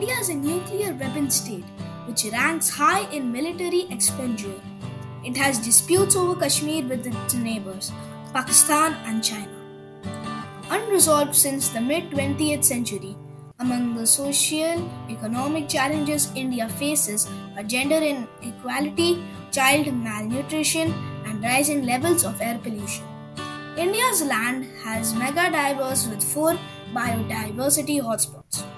India is a nuclear weapon state which ranks high in military expenditure. It has disputes over Kashmir with its neighbors, Pakistan and China. Unresolved since the mid 20th century, among the social economic challenges India faces are gender inequality, child malnutrition, and rising levels of air pollution. India's land has mega diverse with four biodiversity hotspots.